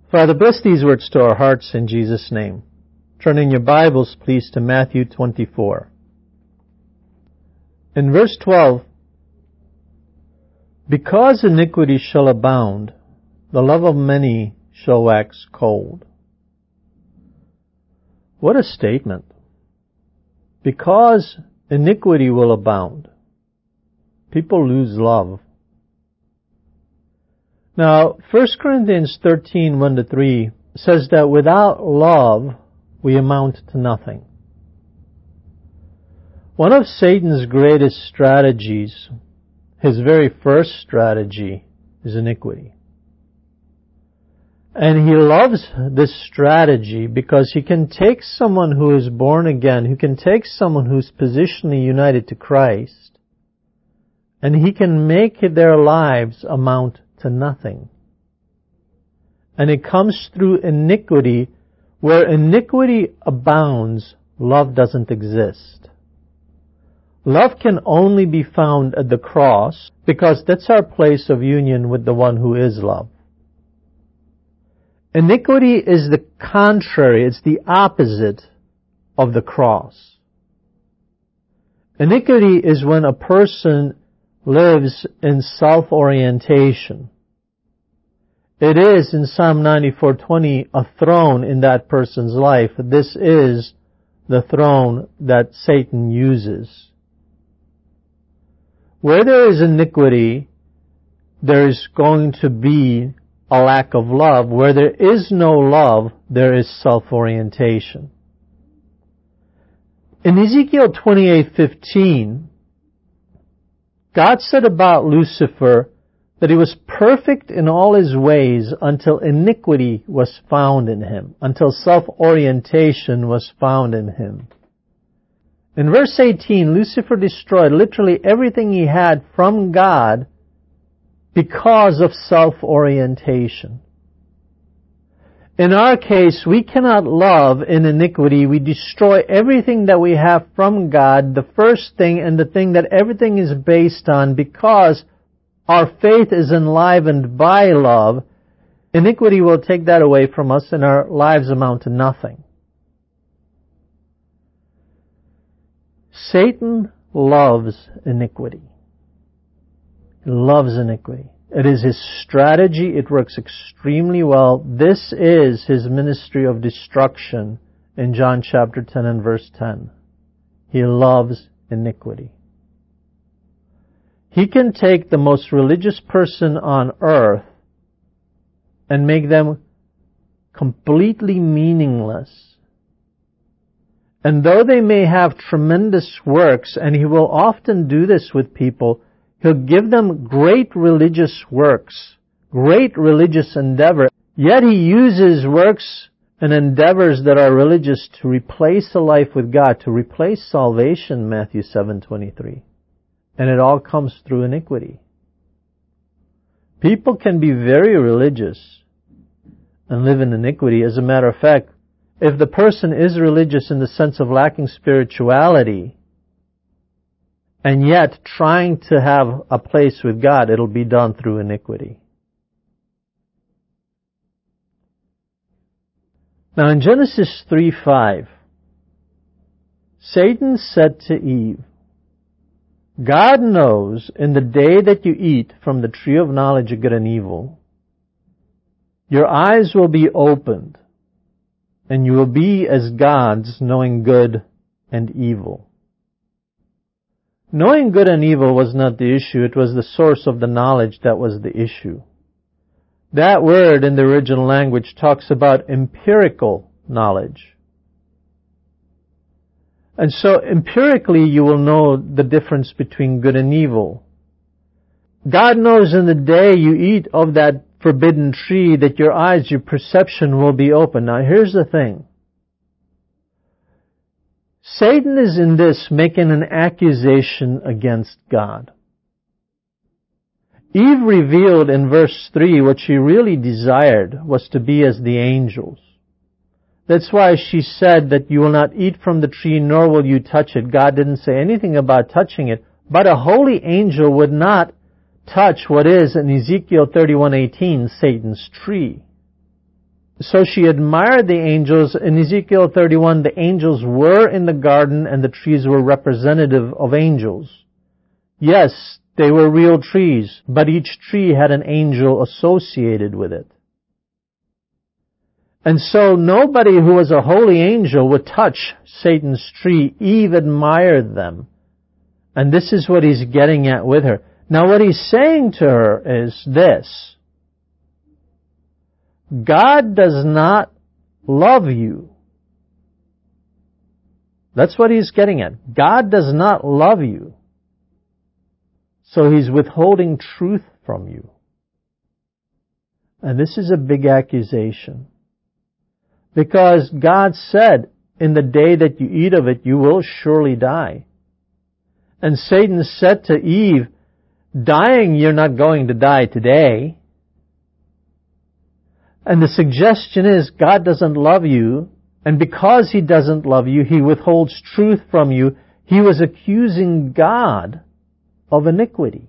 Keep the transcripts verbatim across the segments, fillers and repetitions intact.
Father, bless these words to our hearts in Jesus' name. Turn in your Bibles, please, to Matthew twenty-four. In verse twelve, because iniquity shall abound, the love of many shall wax cold. What a statement. Because iniquity will abound, people lose love. Now, First Corinthians thirteen, one to three says that without love, we amount to nothing. One of Satan's greatest strategies, his very first strategy, is iniquity. And he loves this strategy because he can take someone who is born again, who can take someone who's positionally united to Christ, and he can make their lives amount to nothing. And it comes through iniquity. Where iniquity abounds, love doesn't exist. Love can only be found at the cross because that's our place of union with the one who is love. Iniquity is the contrary, it's the opposite of the cross. Iniquity is when a person lives in self-orientation. It is, in Psalm ninety-four twenty, a throne in that person's life. This is the throne that Satan uses. Where there is iniquity, there is going to be a lack of love. Where there is no love, there is self-orientation. In Ezekiel twenty-eight fifteen, God said about Lucifer that he was perfect in all his ways until iniquity was found in him, until self-orientation was found in him. In verse eighteen, Lucifer destroyed literally everything he had from God because of self-orientation. In our case, we cannot love in iniquity. We destroy everything that we have from God, the first thing and the thing that everything is based on, because our faith is enlivened by love. Iniquity will take that away from us and our lives amount to nothing. Satan loves iniquity. He loves iniquity. It is his strategy. It works extremely well. This is his ministry of destruction in John chapter ten and verse ten. He loves iniquity. He can take the most religious person on earth and make them completely meaningless. And though they may have tremendous works, and he will often do this with people, he'll give them great religious works, great religious endeavor, yet he uses works and endeavors that are religious to replace a life with God, to replace salvation, Matthew seven twenty-three. And it all comes through iniquity. People can be very religious and live in iniquity. As a matter of fact, if the person is religious in the sense of lacking spirituality, and yet trying to have a place with God, it'll be done through iniquity. Now in Genesis three five, Satan said to Eve, God knows in the day that you eat from the tree of knowledge of good and evil, your eyes will be opened, and you will be as gods, knowing good and evil. Knowing good and evil was not the issue. It was the source of the knowledge that was the issue. That word in the original language talks about empirical knowledge. And so empirically you will know the difference between good and evil. God knows in the day you eat of that forbidden tree that your eyes, your perception will be open. Now here's the thing. Satan is in this making an accusation against God. Eve revealed in verse three what she really desired was to be as the angels. That's why she said that you will not eat from the tree, nor will you touch it. God didn't say anything about touching it, but a holy angel would not touch what is in Ezekiel thirty-one eighteen, Satan's tree. so she admired the angels. In Ezekiel thirty-one, the angels were in the garden and the trees were representative of angels. Yes, they were real trees, but each tree had an angel associated with it. And so nobody who was a holy angel would touch Satan's tree. Eve admired them. And this is what he's getting at with her. Now what he's saying to her is this: God does not love you. That's what he's getting at. God does not love you. So he's withholding truth from you. And this is a big accusation. Because God said, in the day that you eat of it, you will surely die. And Satan said to Eve, dying, you're not going to die today. And the suggestion is, God doesn't love you, and because he doesn't love you, he withholds truth from you. He was accusing God of iniquity.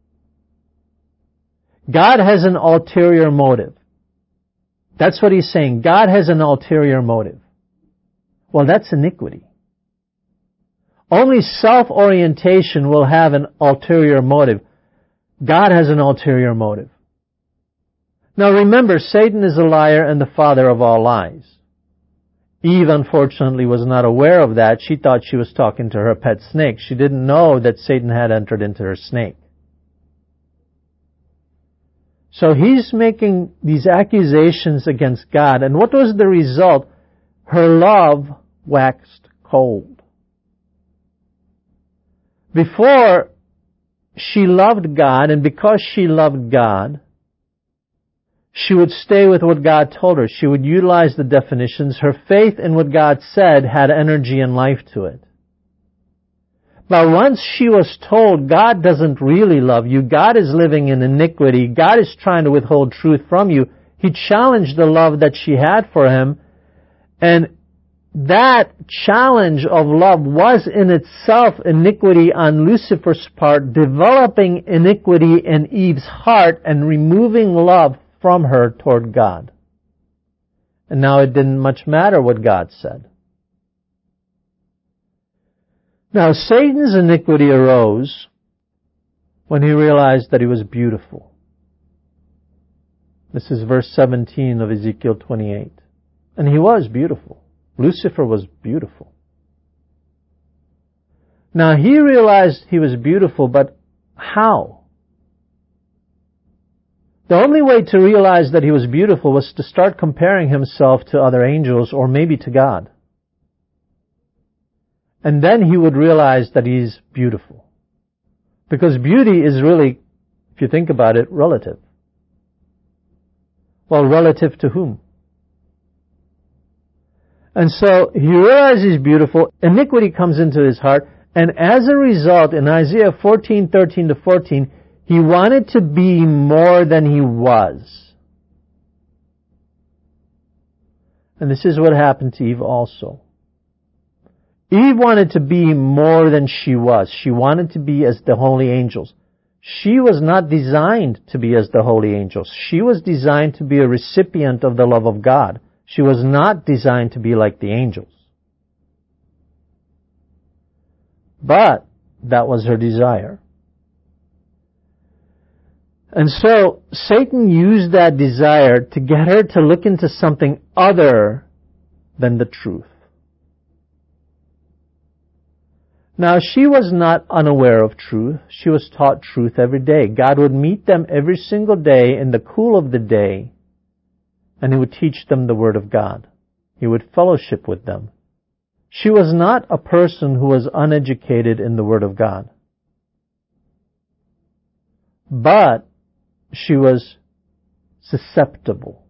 God has an ulterior motive. That's what he's saying. God has an ulterior motive. Well, that's iniquity. Only self-orientation will have an ulterior motive. God has an ulterior motive. Now remember, Satan is a liar and the father of all lies. Eve, unfortunately, was not aware of that. She thought she was talking to her pet snake. She didn't know that Satan had entered into her snake. So he's making these accusations against God. And what was the result? Her love waxed cold. Before, she loved God, and because she loved God, she would stay with what God told her. She would utilize the definitions. Her faith in what God said had energy and life to it. But once she was told God doesn't really love you, God is living in iniquity, God is trying to withhold truth from you, he challenged the love that she had for him. And that challenge of love was in itself iniquity on Lucifer's part, developing iniquity in Eve's heart and removing love from her toward God. And now it didn't much matter what God said. Now Satan's iniquity arose when he realized that he was beautiful. This is verse seventeen of Ezekiel twenty-eight. And he was beautiful. Lucifer was beautiful. Now he realized he was beautiful, but how? The only way to realize that he was beautiful was to start comparing himself to other angels or maybe to God. And then he would realize that he's beautiful. Because beauty is really, if you think about it, relative. Well, relative to whom? And so he realizes he's beautiful. Iniquity comes into his heart. And as a result, in Isaiah fourteen, thirteen to fourteen, he wanted to be more than he was. And this is what happened to Eve also. Eve wanted to be more than she was. She wanted to be as the holy angels. She was not designed to be as the holy angels. She was designed to be a recipient of the love of God. She was not designed to be like the angels. But that was her desire. And so Satan used that desire to get her to look into something other than the truth. Now, she was not unaware of truth. She was taught truth every day. God would meet them every single day in the cool of the day, and he would teach them the Word of God. He would fellowship with them. She was not a person who was uneducated in the Word of God. But she was susceptible.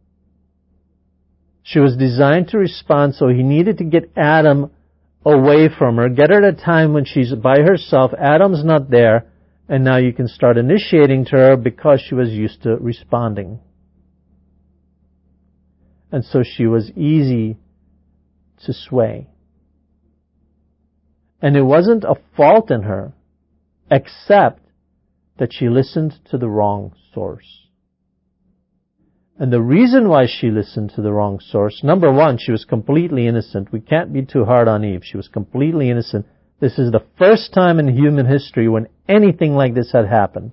She was designed to respond, so he needed to get Adam away from her, get her at a time when she's by herself, Adam's not there, and now you can start initiating to her because she was used to responding. And so she was easy to sway. And it wasn't a fault in her, except that she listened to the wrong source. And the reason why she listened to the wrong source, number one, she was completely innocent. We can't be too hard on Eve. She was completely innocent. This is the first time in human history when anything like this had happened.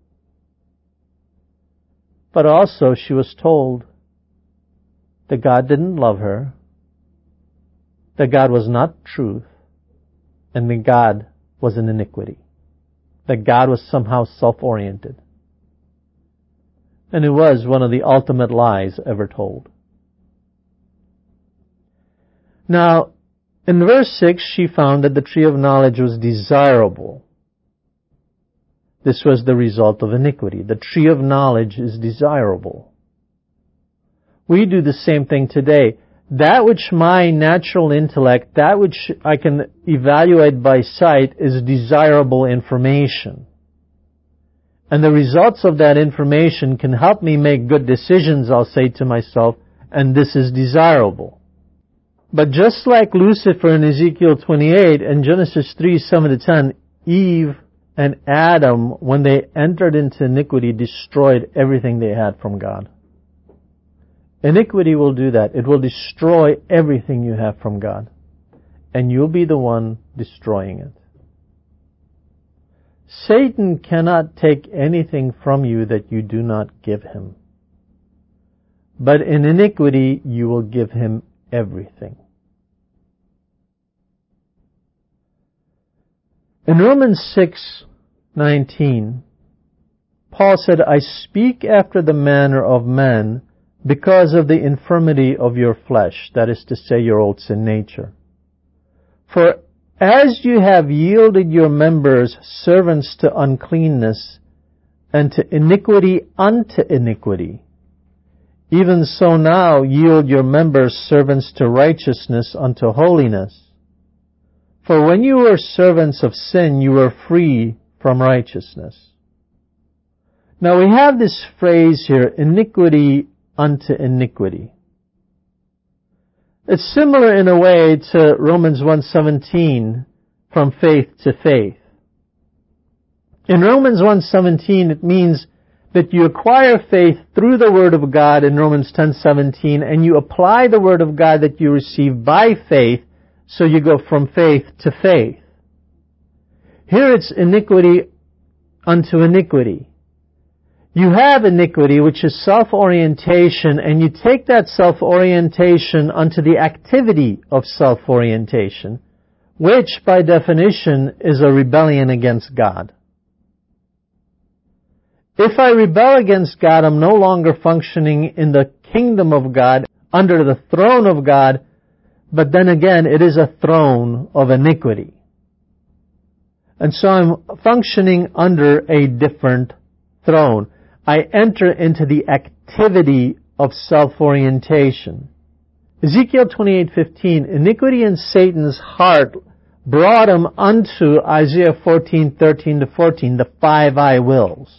But also she was told that God didn't love her, that God was not truth, and that God was an iniquity, that God was somehow self-oriented. And it was one of the ultimate lies ever told. Now, in verse six, she found that the tree of knowledge was desirable. This was the result of iniquity. The tree of knowledge is desirable. We do the same thing today. That which my natural intellect, that which I can evaluate by sight, is desirable information. And the results of that information can help me make good decisions, I'll say to myself, and this is desirable. But just like Lucifer in Ezekiel twenty-eight and Genesis three, seven to ten, Eve and Adam, when they entered into iniquity, destroyed everything they had from God. Iniquity will do that. It will destroy everything you have from God. And you'll be the one destroying it. Satan cannot take anything from you that you do not give him. But in iniquity, you will give him everything. In Romans six nineteen, Paul said, I speak after the manner of men because of the infirmity of your flesh, that is to say, your old sin nature. For as you have yielded your members servants to uncleanness, and to iniquity unto iniquity, even so now yield your members servants to righteousness unto holiness. For when you were servants of sin, you were free from righteousness. Now we have this phrase here, iniquity unto iniquity. It's similar in a way to Romans one seventeen, from faith to faith. In Romans one seventeen, it means that you acquire faith through the Word of God in Romans ten seventeen, and you apply the Word of God that you receive by faith, so you go from faith to faith. Here it's iniquity unto iniquity. You have iniquity, which is self-orientation, and you take that self-orientation unto the activity of self-orientation, which by definition is a rebellion against God. If I rebel against God, I'm no longer functioning in the kingdom of God, under the throne of God, but then again, it is a throne of iniquity. And so I'm functioning under a different throne. I enter into the activity of self-orientation. Ezekiel twenty-eight fifteen, iniquity in Satan's heart brought him unto Isaiah fourteen thirteen to fourteen, the five I wills.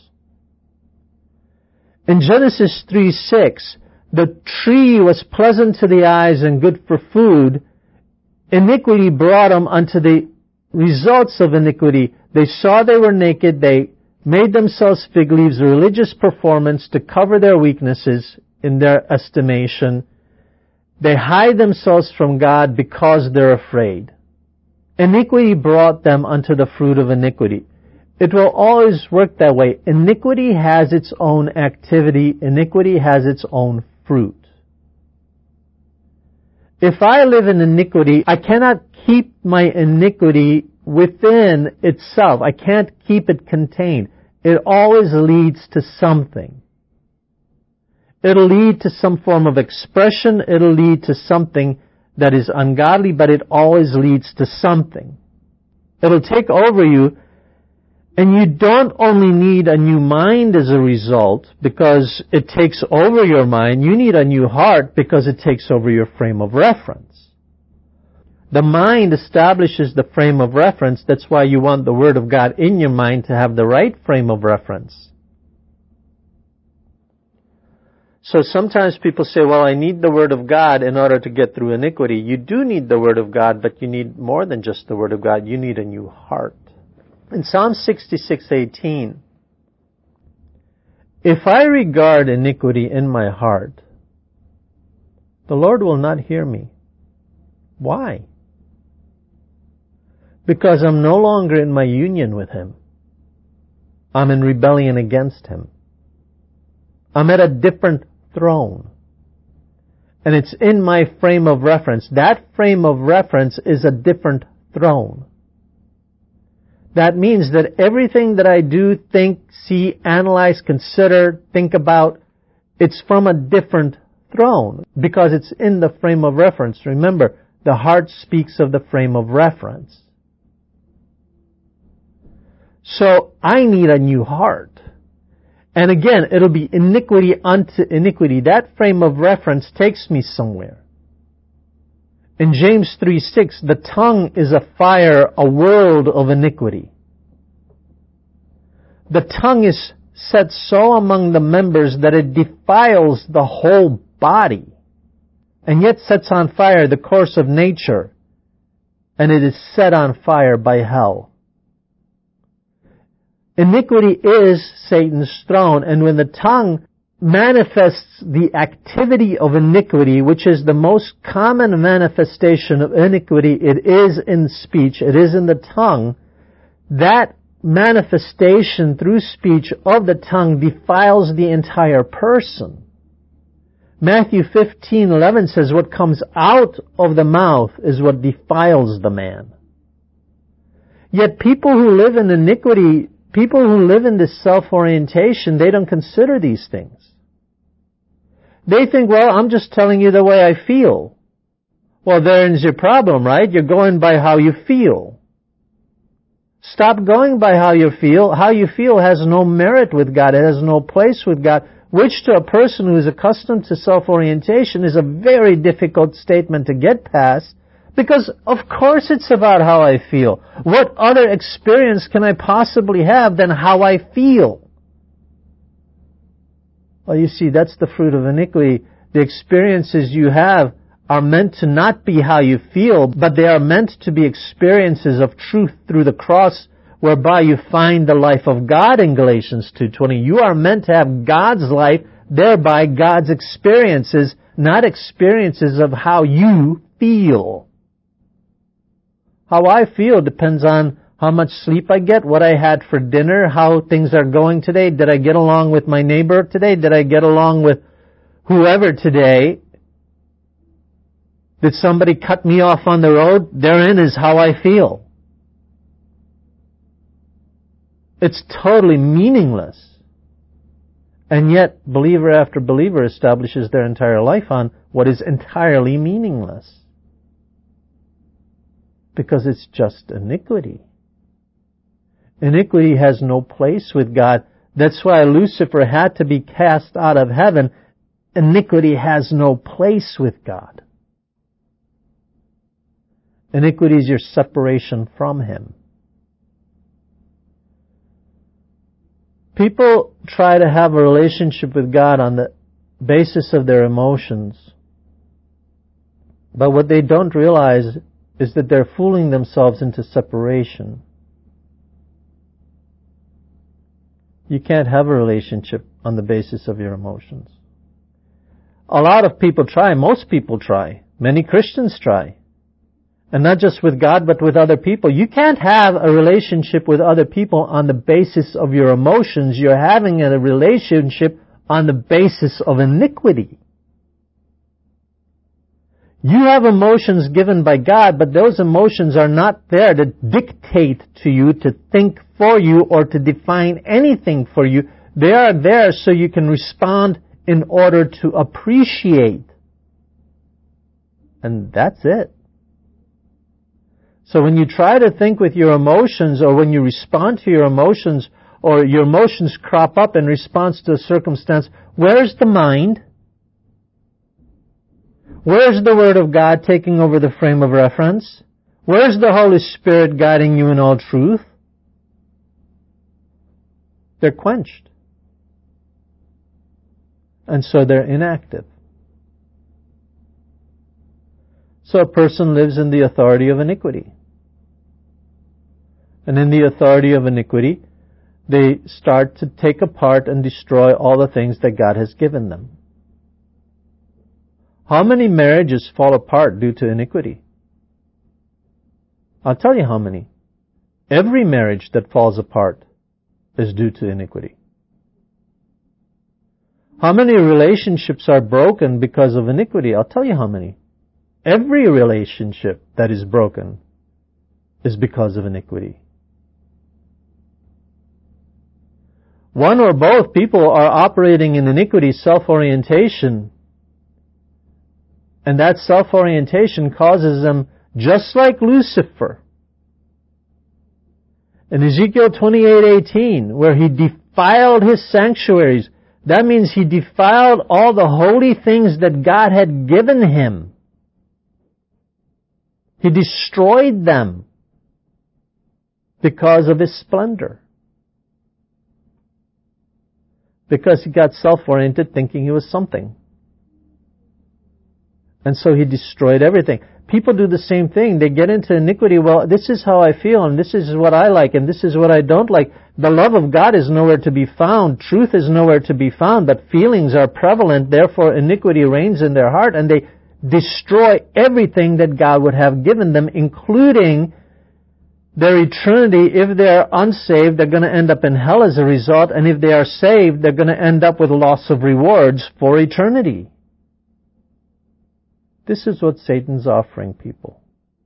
In Genesis three six, the tree was pleasant to the eyes and good for food. Iniquity brought them unto the results of iniquity. They saw they were naked. They made themselves fig leaves, a religious performance to cover their weaknesses in their estimation. They hide themselves from God because they're afraid. Iniquity brought them unto the fruit of iniquity. It will always work that way. Iniquity has its own activity. Iniquity has its own fruit. If I live in iniquity, I cannot keep my iniquity within itself. I can't keep it contained. It always leads to something. It'll lead to some form of expression. It'll lead to something that is ungodly, but it always leads to something. It'll take over you, and you don't only need a new mind as a result because it takes over your mind. You need a new heart because it takes over your frame of reference. The mind establishes the frame of reference. That's why you want the Word of God in your mind to have the right frame of reference. So sometimes people say, well, I need the Word of God in order to get through iniquity. You do need the Word of God, but you need more than just the Word of God. You need a new heart. In Psalm sixty-six eighteen, If I regard iniquity in my heart, the Lord will not hear me. Why? Because I'm no longer in my union with Him. I'm in rebellion against Him. I'm at a different throne. And it's in my frame of reference. That frame of reference is a different throne. That means that everything that I do, think, see, analyze, consider, think about, it's from a different throne because it's in the frame of reference. Remember, the heart speaks of the frame of reference. So I need a new heart. And again, it'll be iniquity unto iniquity. That frame of reference takes me somewhere. In James three six, the tongue is a fire, a world of iniquity. The tongue is set so among the members that it defiles the whole body, and yet sets on fire the course of nature, and it is set on fire by hell. Iniquity is Satan's throne, and when the tongue manifests the activity of iniquity, which is the most common manifestation of iniquity, it is in speech, it is in the tongue, that manifestation through speech of the tongue defiles the entire person. Matthew fifteen eleven says, what comes out of the mouth is what defiles the man. Yet people who live in iniquity, people who live in this self-orientation, they don't consider these things. They think, well, I'm just telling you the way I feel. Well, there's your problem, right? You're going by how you feel. Stop going by how you feel. How you feel has no merit with God. It has no place with God, which to a person who is accustomed to self-orientation is a very difficult statement to get past, because of course it's about how I feel. What other experience can I possibly have than how I feel? Well, you see, that's the fruit of iniquity. The experiences you have are meant to not be how you feel, but they are meant to be experiences of truth through the cross, whereby you find the life of God in Galatians two twenty. You are meant to have God's life, thereby God's experiences, not experiences of how you feel. How I feel depends on how much sleep I get, what I had for dinner, how things are going today. Did I get along with my neighbor today? Did I get along with whoever today? Did somebody cut me off on the road? Therein is how I feel. It's totally meaningless. And yet, believer after believer establishes their entire life on what is entirely meaningless. Because it's just iniquity. Iniquity has no place with God. That's why Lucifer had to be cast out of heaven. Iniquity has no place with God. Iniquity is your separation from Him. People try to have a relationship with God on the basis of their emotions. But what they don't realize is that they're fooling themselves into separation. You can't have a relationship on the basis of your emotions. A lot of people try. Most people try. Many Christians try. And not just with God, but with other people. You can't have a relationship with other people on the basis of your emotions. You're having a relationship on the basis of iniquity. You have emotions given by God, but those emotions are not there to dictate to you, to think for you, or to define anything for you. They are there so you can respond in order to appreciate. And that's it. So when you try to think with your emotions, or when you respond to your emotions, or your emotions crop up in response to a circumstance, where's the mind? Where's the Word of God taking over the frame of reference? Where's the Holy Spirit guiding you in all truth? They're quenched. And so they're inactive. So a person lives in the authority of iniquity. And in the authority of iniquity, they start to take apart and destroy all the things that God has given them. How many marriages fall apart due to iniquity? I'll tell you how many. Every marriage that falls apart is due to iniquity. How many relationships are broken because of iniquity? I'll tell you how many. Every relationship that is broken is because of iniquity. One or both people are operating in iniquity, self-orientation, and that self-orientation causes them, just like Lucifer, in Ezekiel twenty-eight eighteen, where he defiled his sanctuaries. That means he defiled all the holy things that God had given him. He destroyed them because of his splendor. Because he got self-oriented thinking he was something. And so he destroyed everything. People do the same thing. They get into iniquity. Well, this is how I feel, and this is what I like, and this is what I don't like. The love of God is nowhere to be found. Truth is nowhere to be found, but feelings are prevalent. Therefore, iniquity reigns in their heart, and they destroy everything that God would have given them, including their eternity. If they're unsaved, they're going to end up in hell as a result, and if they are saved, they're going to end up with loss of rewards for eternity. This is what Satan's offering people.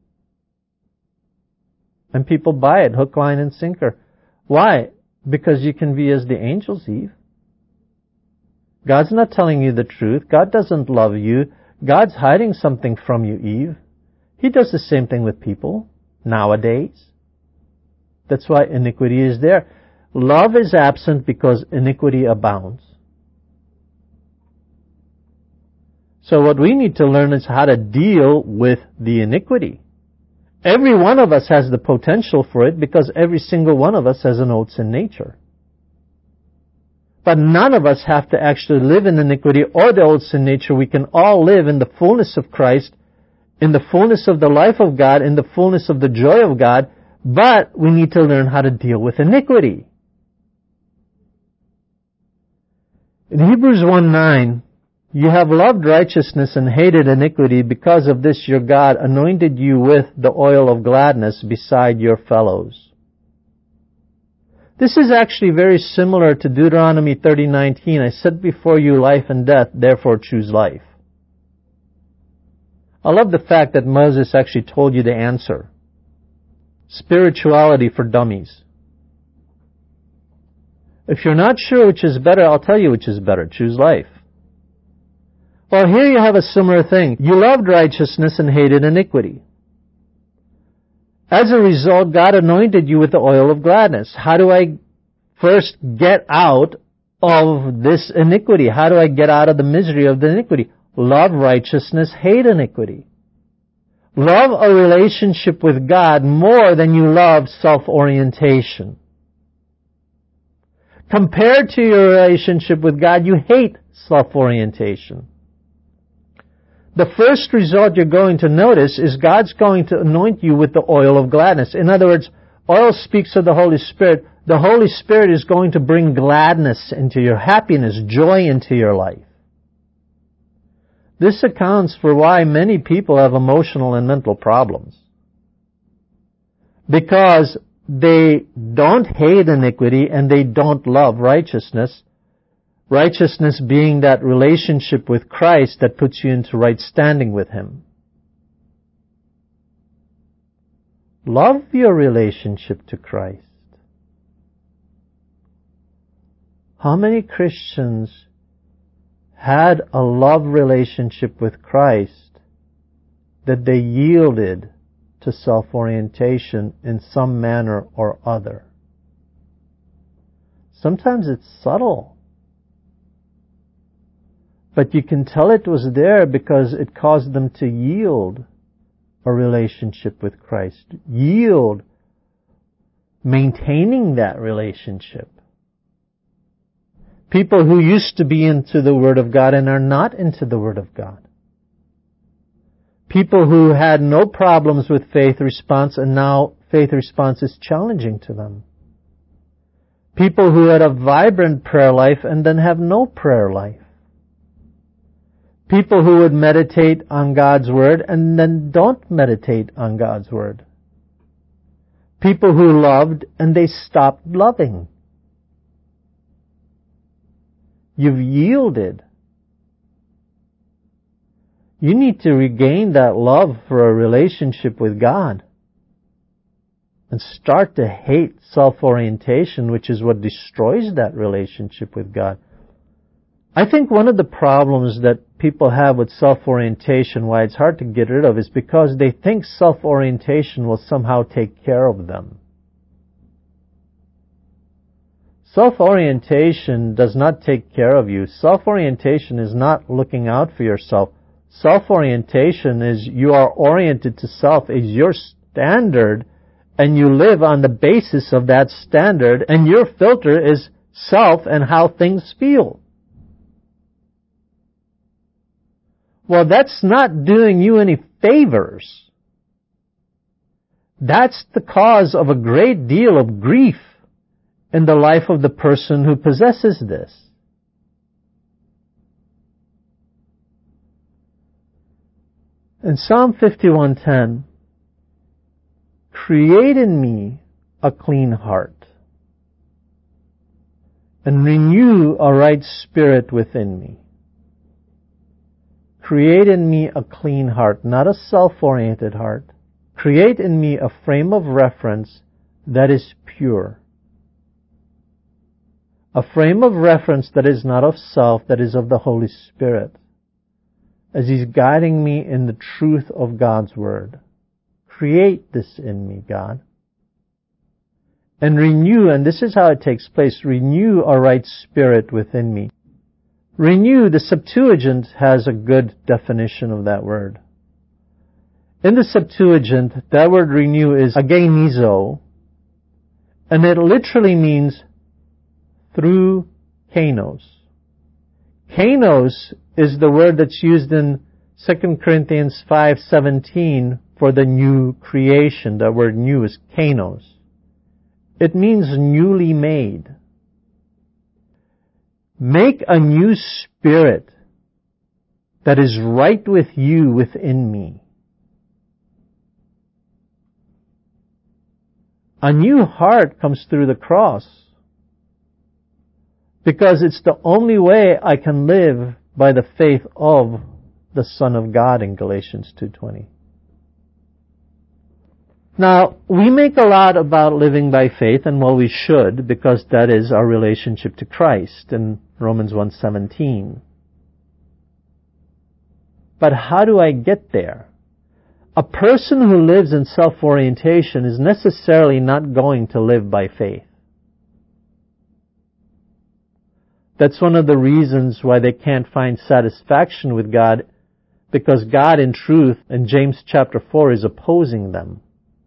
And people buy it, hook, line, and sinker. Why? Because you can be as the angels, Eve. God's not telling you the truth. God doesn't love you. God's hiding something from you, Eve. He does the same thing with people nowadays. That's why iniquity is there. Love is absent because iniquity abounds. So what we need to learn is how to deal with the iniquity. Every one of us has the potential for it because every single one of us has an old sin nature. But none of us have to actually live in iniquity or the old sin nature. We can all live in the fullness of Christ, in the fullness of the life of God, in the fullness of the joy of God, but we need to learn how to deal with iniquity. In Hebrews one nine, you have loved righteousness and hated iniquity. Because of this your God anointed you with the oil of gladness beside your fellows. This is actually very similar to Deuteronomy thirty nineteen. I set before you life and death, therefore choose life. I love the fact that Moses actually told you the answer. Spirituality for dummies. If you're not sure which is better, I'll tell you which is better. Choose life. Well, here you have a similar thing. You loved righteousness and hated iniquity. As a result, God anointed you with the oil of gladness. How do I first get out of this iniquity? How do I get out of the misery of the iniquity? Love righteousness, hate iniquity. Love a relationship with God more than you love self-orientation. Compared to your relationship with God, you hate self-orientation. The first result you're going to notice is God's going to anoint you with the oil of gladness. In other words, oil speaks of the Holy Spirit. The Holy Spirit is going to bring gladness into your happiness, joy into your life. This accounts for why many people have emotional and mental problems. Because they don't hate iniquity and they don't love righteousness. Righteousness being that relationship with Christ that puts you into right standing with Him. Love your relationship to Christ. How many Christians had a love relationship with Christ that they yielded to self-orientation in some manner or other? Sometimes it's subtle. But you can tell it was there because it caused them to yield a relationship with Christ. Yield maintaining that relationship. People who used to be into the Word of God and are not into the Word of God. People who had no problems with faith response and now faith response is challenging to them. People who had a vibrant prayer life and then have no prayer life. People who would meditate on God's Word and then don't meditate on God's Word. People who loved and they stopped loving. You've yielded. You need to regain that love for a relationship with God and start to hate self-orientation, which is what destroys that relationship with God. I think one of the problems that people have with self-orientation, why it's hard to get rid of, is because they think self-orientation will somehow take care of them. Self-orientation does not take care of you. Self-orientation is not looking out for yourself. Self-orientation is you are oriented to self as your standard, and you live on the basis of that standard, and your filter is self and how things feel. Well, that's not doing you any favors. That's the cause of a great deal of grief in the life of the person who possesses this. In Psalm fifty-one ten, create in me a clean heart and renew a right spirit within me. Create in me a clean heart, not a self-oriented heart. Create in me a frame of reference that is pure. A frame of reference that is not of self, that is of the Holy Spirit, as He's guiding me in the truth of God's Word. Create this in me, God. And renew, and this is how it takes place, renew a right spirit within me. Renew, the Septuagint has a good definition of that word. In the Septuagint, that word renew is agenizo, and it literally means through kainos. Kainos is the word that's used in Second Corinthians five seventeen for the new creation. The word new is kainos. It means newly made. Make a new spirit that is right with you within me. A new heart comes through the cross, because it's the only way I can live by the faith of the Son of God in Galatians two twenty. Now, we make a lot about living by faith, and well, we should, because that is our relationship to Christ in Romans one seventeen. But how do I get there? A person who lives in self-orientation is necessarily not going to live by faith. That's one of the reasons why they can't find satisfaction with God, because God in truth, in James chapter four, is opposing them.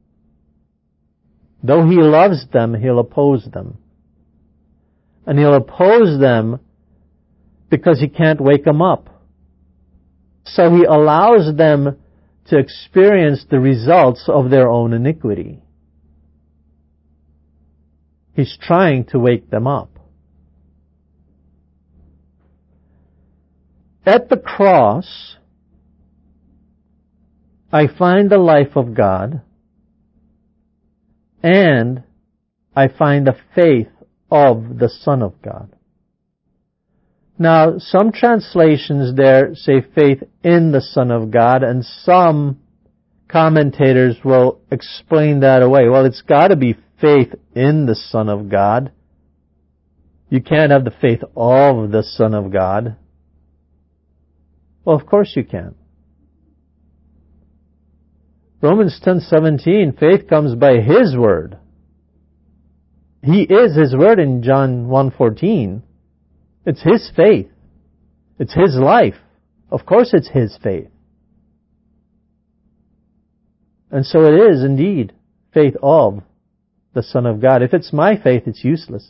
Though He loves them, He'll oppose them. And He'll oppose them because He can't wake them up. So He allows them to experience the results of their own iniquity. He's trying to wake them up. At the cross, I find the life of God, and I find the faith of the Son of God. Now, some translations there say faith in the Son of God, and some commentators will explain that away. Well, it's got to be faith in the Son of God. You can't have the faith of the Son of God. Well, of course you can. Romans ten seventeen, faith comes by His Word. He is His Word in John one fourteen. It's His faith. It's His life. Of course it's His faith. And so it is indeed faith of the Son of God. If it's my faith, it's useless.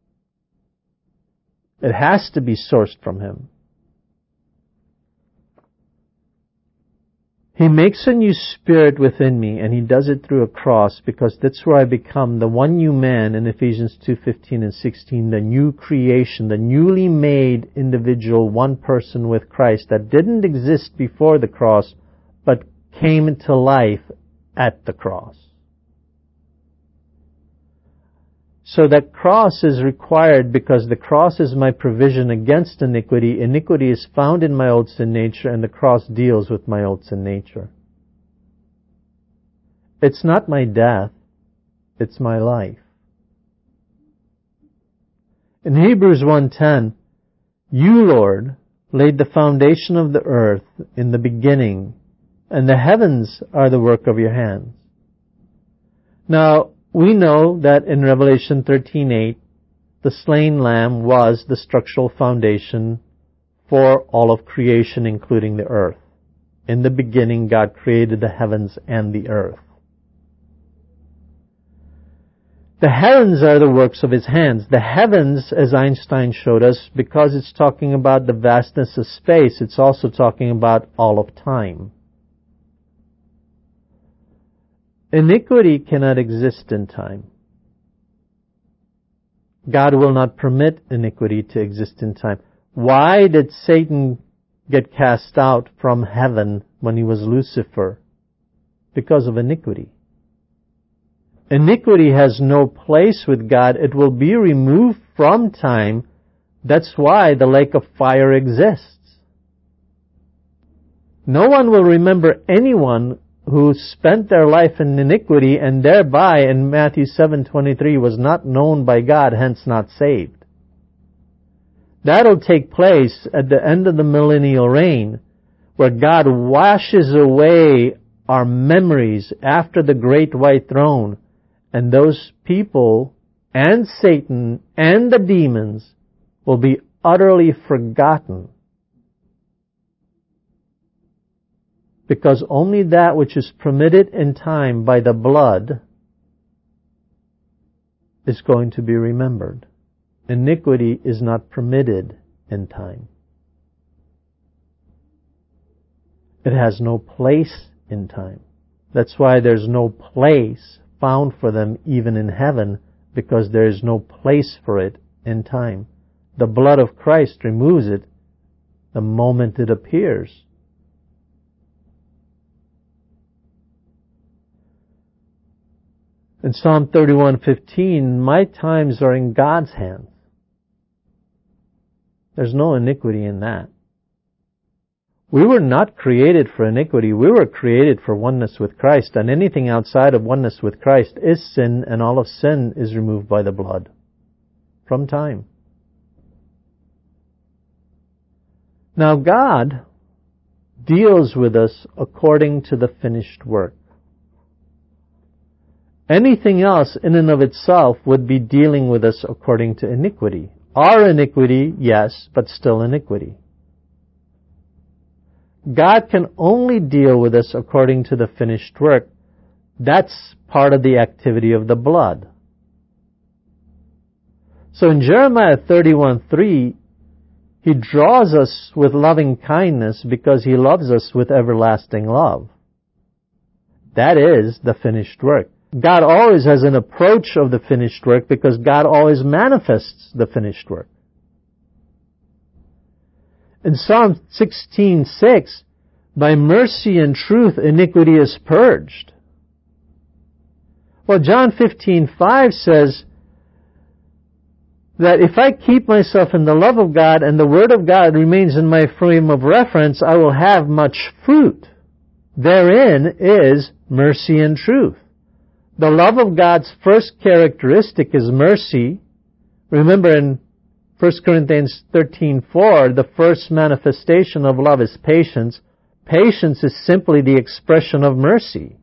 It has to be sourced from Him. He makes a new spirit within me, and He does it through a cross, because that's where I become the one new man in Ephesians two fifteen and sixteen, the new creation, the newly made individual, one person with Christ that didn't exist before the cross, but came into life at the cross. So that cross is required because the cross is my provision against iniquity. Iniquity is found in my old sin nature, and the cross deals with my old sin nature. It's not my death, it's my life. In Hebrews one ten, you, Lord, laid the foundation of the earth in the beginning, and the heavens are the work of your hands. Now, we know that in Revelation thirteen eight, the slain lamb was the structural foundation for all of creation, including the earth. In the beginning, God created the heavens and the earth. The heavens are the works of His hands. The heavens, as Einstein showed us, because it's talking about the vastness of space, it's also talking about all of time. Iniquity cannot exist in time. God will not permit iniquity to exist in time. Why did Satan get cast out from heaven when he was Lucifer? Because of iniquity. Iniquity has no place with God. It will be removed from time. That's why the lake of fire exists. No one will remember anyone who spent their life in iniquity and thereby, in Matthew seven twenty-three, was not known by God, hence not saved. That'll take place at the end of the millennial reign, where God washes away our memories after the great white throne, and those people and Satan and the demons will be utterly forgotten. Because only that which is permitted in time by the blood is going to be remembered. Iniquity is not permitted in time. It has no place in time. That's why there's no place found for them even in heaven, because there is no place for it in time. The blood of Christ removes it the moment it appears. In Psalm thirty-one fifteen, my times are in God's hands. There's no iniquity in that. We were not created for iniquity. We were created for oneness with Christ, and anything outside of oneness with Christ is sin, and all of sin is removed by the blood from time. Now God deals with us according to the finished work. Anything else in and of itself would be dealing with us according to iniquity. Our iniquity, yes, but still iniquity. God can only deal with us according to the finished work. That's part of the activity of the blood. So in Jeremiah thirty-one three, He draws us with loving kindness because He loves us with everlasting love. That is the finished work. God always has an approach of the finished work because God always manifests the finished work. In Psalm sixteen six, by mercy and truth iniquity is purged. Well, John fifteen five says that if I keep myself in the love of God and the Word of God remains in my frame of reference, I will have much fruit. Therein is mercy and truth. The love of God's first characteristic is mercy. Remember in First Corinthians thirteen four, the first manifestation of love is patience. Patience is simply the expression of mercy.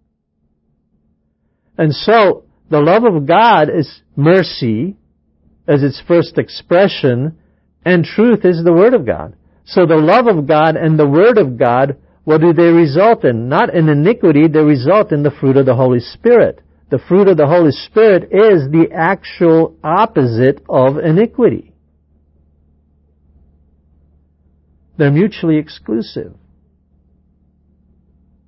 And so, the love of God is mercy as its first expression, and truth is the Word of God. So the love of God and the Word of God, what do they result in? Not in iniquity, they result in the fruit of the Holy Spirit. The fruit of the Holy Spirit is the actual opposite of iniquity. They're mutually exclusive.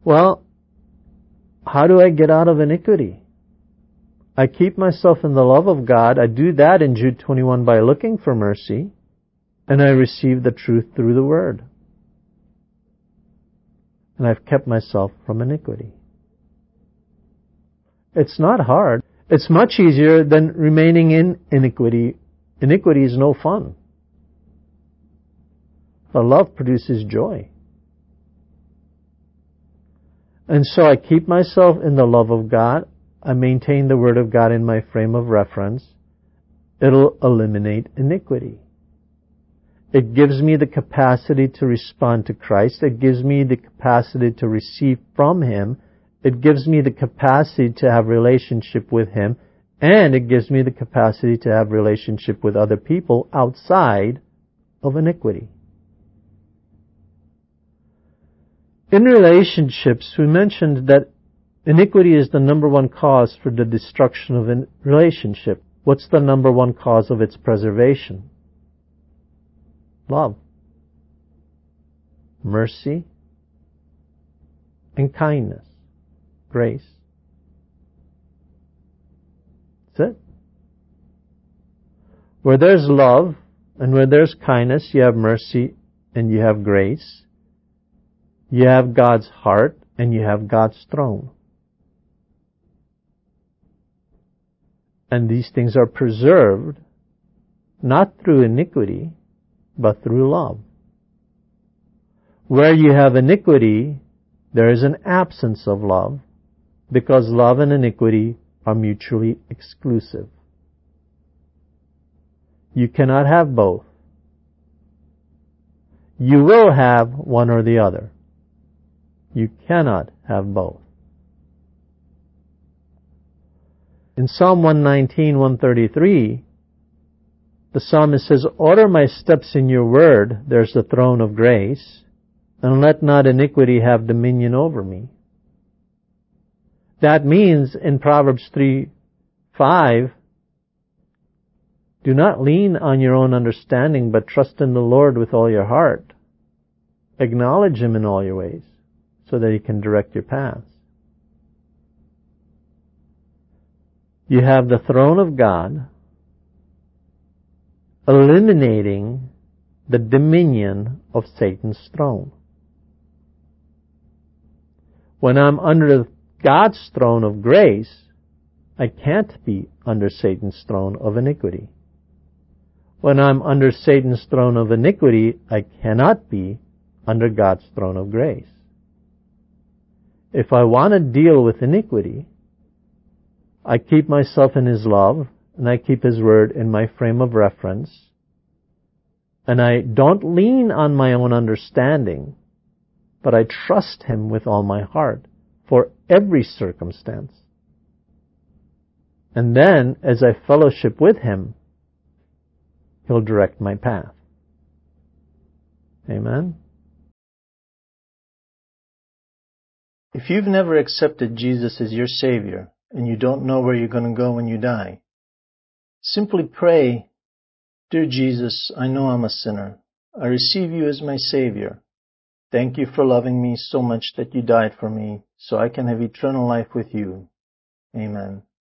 Well, how do I get out of iniquity? I keep myself in the love of God. I do that in Jude twenty-one by looking for mercy, and I receive the truth through the Word. And I've kept myself from iniquity. It's not hard. It's much easier than remaining in iniquity. Iniquity is no fun. But love produces joy. And so I keep myself in the love of God. I maintain the Word of God in my frame of reference. It'll eliminate iniquity. It gives me the capacity to respond to Christ. It gives me the capacity to receive from Him. It gives me the capacity to have relationship with Him. And it gives me the capacity to have relationship with other people outside of iniquity. In relationships, we mentioned that iniquity is the number one cause for the destruction of a relationship. What's the number one cause of its preservation? Love, mercy, and kindness, grace. That's it. Where there's love and where there's kindness, you have mercy and you have grace. You have God's heart and you have God's throne. And these things are preserved not through iniquity, but through love. Where you have iniquity, there is an absence of love, because love and iniquity are mutually exclusive. You cannot have both. You will have one or the other. You cannot have both. In Psalm one nineteen, one thirty-three, the psalmist says, "Order my steps in your word, there's the throne of grace, and let not iniquity have dominion over me." That means in Proverbs three, five, do not lean on your own understanding, but trust in the Lord with all your heart. Acknowledge Him in all your ways, so that He can direct your paths. You have the throne of God, eliminating the dominion of Satan's throne. When I'm under God's throne of grace, I can't be under Satan's throne of iniquity. When I'm under Satan's throne of iniquity, I cannot be under God's throne of grace. If I want to deal with iniquity, I keep myself in His love, and I keep His word in my frame of reference, and I don't lean on my own understanding, but I trust Him with all my heart for every circumstance. And then, as I fellowship with Him, He'll direct my path. Amen? If you've never accepted Jesus as your Savior, and you don't know where you're going to go when you die, simply pray, "Dear Jesus, I know I'm a sinner. I receive you as my Savior. Thank you for loving me so much that you died for me, so I can have eternal life with you. Amen."